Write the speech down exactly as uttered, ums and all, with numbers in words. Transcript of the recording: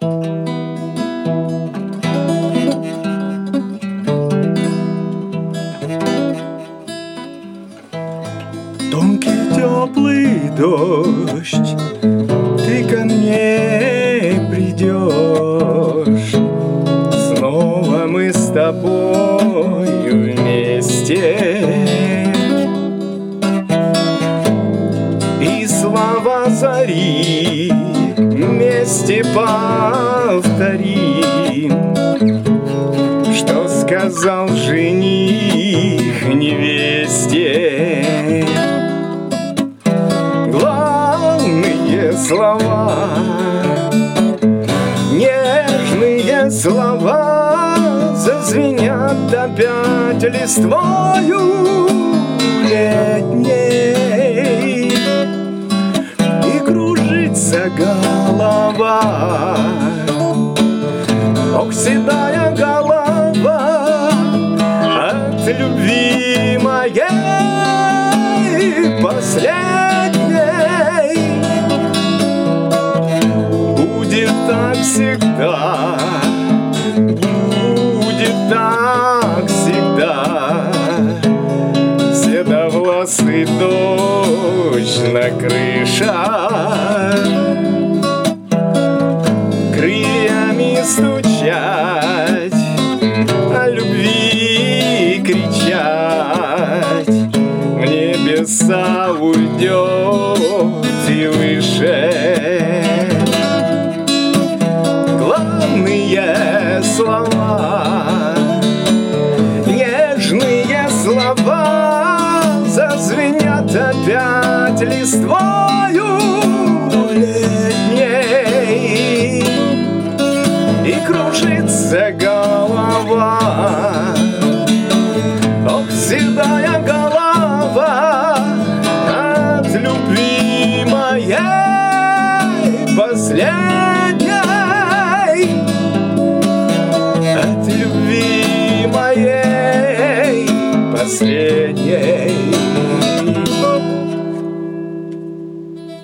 Тонкий теплый дождь, ты ко мне придешь. Снова мы с тобою вместе, и слова зари вместе повторим, что сказал жених невесте. Главные слова, нежные слова, зазвенят опять листвою летней, и кружится голова. Ох, седая голова от любви моей последней. Будет так всегда, будет так всегда. Седовласый дождь на крышах, крыльями стучать, о любви кричать, в небеса уйдет и выше. Главные слова, нежные слова, зазвенят опять листвою летней, и кружится голова. Ох, седая голова от любви моей последней, от любви моей последней.